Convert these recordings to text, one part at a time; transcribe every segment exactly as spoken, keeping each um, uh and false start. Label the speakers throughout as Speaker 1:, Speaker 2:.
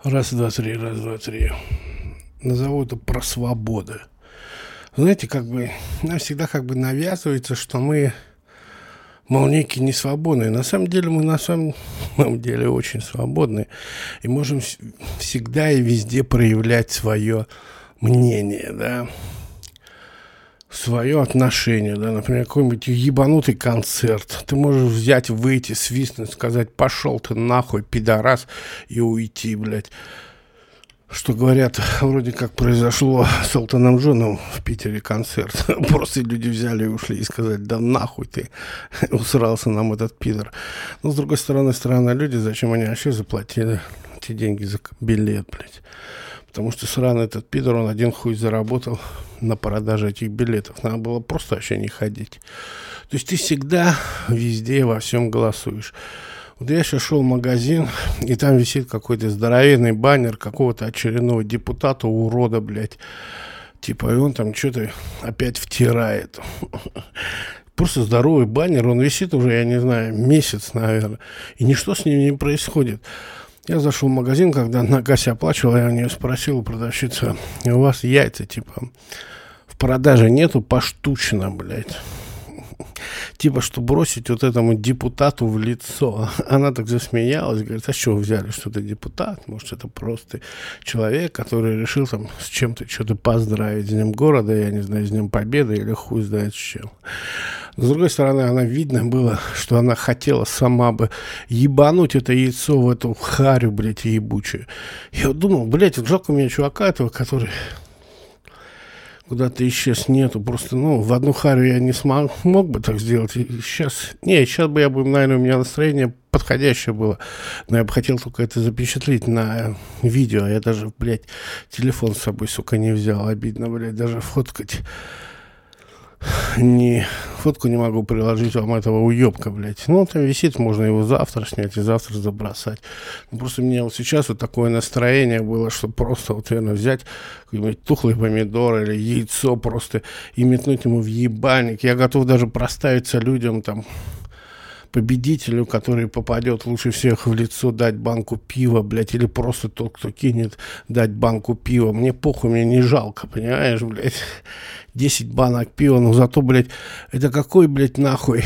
Speaker 1: Раз, два, три, раз, два, три. Назову это про свободу. Знаете, как бы нам всегда как бы навязывается, что мы, мол, некие не свободные. На самом деле мы на самом деле очень свободны и можем всегда и везде проявлять свое мнение, да, свое отношение, да, например, какой-нибудь ебанутый концерт. Ты можешь взять, выйти, свистнуть, сказать: пошел ты нахуй, пидорас, и уйти, блядь. Что, говорят, вроде как произошло с Элтоном Джоном в Питере концерт. Просто люди взяли и ушли и сказали: да нахуй ты, усрался нам этот пидор. Но с другой стороны, странные люди, зачем они вообще заплатили эти деньги за билет, блядь? Потому что сраный этот пидор, он один хуй заработал на продаже этих билетов. Надо было просто вообще не ходить. То есть ты всегда везде во всем голосуешь. Вот я сейчас шел в магазин, и там висит какой-то здоровенный баннер какого-то очередного депутата, урода, блядь. Типа, и он там что-то опять втирает. Просто здоровый баннер, он висит уже, я не знаю, месяц, наверное. И ничто с ним не происходит. Я зашел в магазин, когда на кассе оплачивал, я у нее спросил у продавщицы: у вас яйца, типа, в продаже нету поштучно, блядь? Типа, что бросить вот этому депутату в лицо. Она так засмеялась, говорит: а что вы взяли, что ты депутат? Может, это просто человек, который решил там с чем-то что-то поздравить, с Днем города, я не знаю, с Днем Победы или хуй знает с чем. Но, с другой стороны, она, видно было, что она хотела сама бы ебануть это яйцо в эту харю, блядь, ебучую. Я вот думал, блядь, вот жалко мне чувака этого, который куда-то исчез, нету. Просто, ну, в одну харю я не смог, мог бы так сделать. И сейчас, не, сейчас бы я бы, наверное, у меня настроение подходящее было. Но я бы хотел только это запечатлеть на видео. Я даже, блядь, телефон с собой, сука, не взял. Обидно, блядь, даже фоткать. Не, фотку не могу приложить вам этого уебка, блядь. Ну, там висит, можно его завтра снять и завтра забросать. Ну, просто у меня вот сейчас вот такое настроение было, что просто вот, наверное, взять какой-нибудь тухлый помидор или яйцо просто и метнуть ему в ебальник. Я готов даже проставиться людям, там, победителю, который попадет лучше всех в лицо, дать банку пива, блядь, или просто тот, кто кинет, дать банку пива. Мне похуй, мне не жалко, понимаешь, блядь. десять банок пива, но зато, блядь, это какой, блядь, нахуй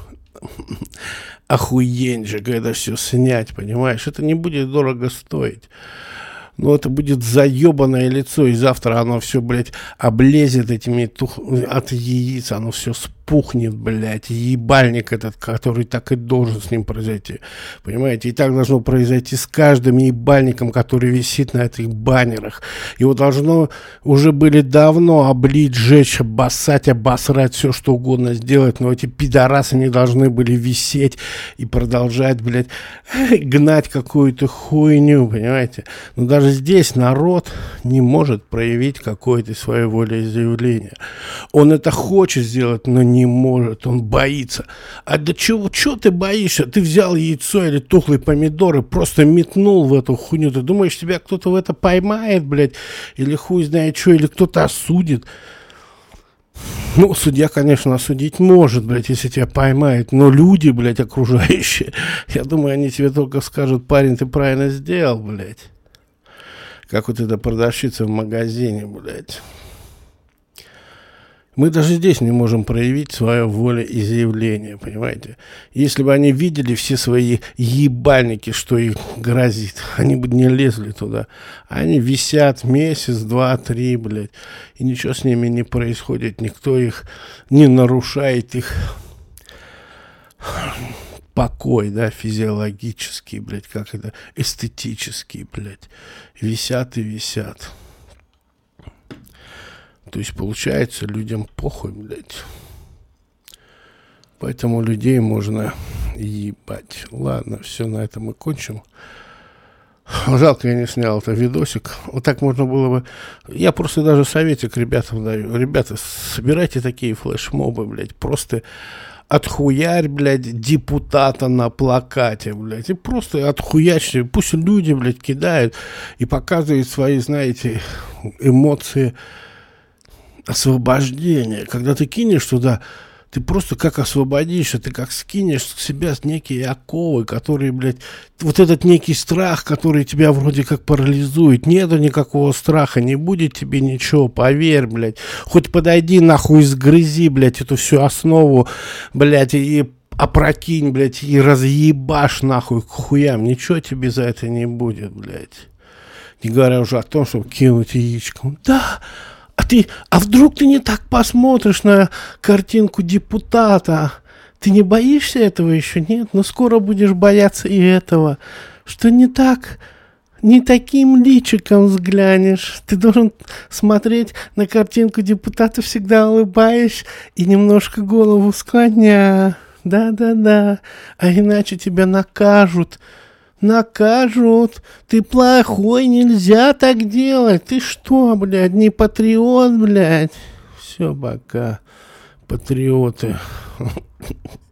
Speaker 1: охуенчик, это все снять, понимаешь? Это не будет дорого стоить. Но это будет заебанное лицо, и завтра оно все, блядь, облезет этими тух... от яиц, оно все спухнет, блядь, ебальник этот, который так и должен с ним произойти, понимаете? И так должно произойти с каждым ебальником, который висит на этих баннерах. Его должно уже были давно облить, сжечь, обоссать, обосрать, все что угодно сделать, но эти пидорасы не должны были висеть и продолжать, блядь, гнать какую-то хуйню, понимаете? Но даже здесь народ не может проявить какое-то свое волеизъявление. Он это хочет сделать, но не может, он боится. А до чего, чего ты боишься? Ты взял яйцо или тухлый помидор и просто метнул в эту хуйню. Ты думаешь, тебя кто-то в это поймает, блядь, или хуй знает что, или кто-то осудит? Ну, судья, конечно, осудить может, блядь, если тебя поймает, но люди, блядь, окружающие, я думаю, они тебе только скажут: парень, ты правильно сделал, блядь. Как вот эта продавщица в магазине, блядь. Мы даже здесь не можем проявить свое волеизъявление, понимаете? Если бы они видели все свои ебальники, что их грозит, они бы не лезли туда. Они висят месяц, два, три, блядь, и ничего с ними не происходит. Никто их не нарушает, их покой, да, физиологический, блядь, как это, эстетический, блядь. Висят и висят. То есть, получается, людям похуй, блядь. Поэтому людей можно ебать. Ладно, все, на этом мы кончим. Жалко, я не снял этот видосик. Вот так можно было бы... Я просто даже советик ребятам даю. Ребята, собирайте такие флешмобы, блядь. Просто отхуярь, блядь, депутата на плакате, блядь. И просто отхуячьте. Пусть люди, блядь, кидают и показывают свои, знаете, эмоции освобождения. Когда ты кинешь туда Ты просто как освободишься, ты как скинешь с себя некие оковы, которые, блядь, вот этот некий страх, который тебя вроде как парализует. Нету никакого страха, не будет тебе ничего, поверь, блядь. Хоть подойди нахуй, сгрызи, блядь, эту всю основу, блядь, и опрокинь, блядь, и разъебашь нахуй к хуям. Ничего тебе за это не будет, блядь. Не говоря уже о том, чтобы кинуть яичком. Да, а ты, а вдруг ты не так посмотришь на картинку депутата? Ты не боишься этого еще? Нет? Но скоро будешь бояться и этого. Что не так, не таким личиком взглянешь. Ты должен смотреть на картинку депутата, всегда улыбаясь и немножко голову склоня. Да-да-да. А иначе тебя накажут. Накажут. Ты плохой, нельзя так делать. Ты что, блядь, не патриот, блядь? Все, пока, патриоты.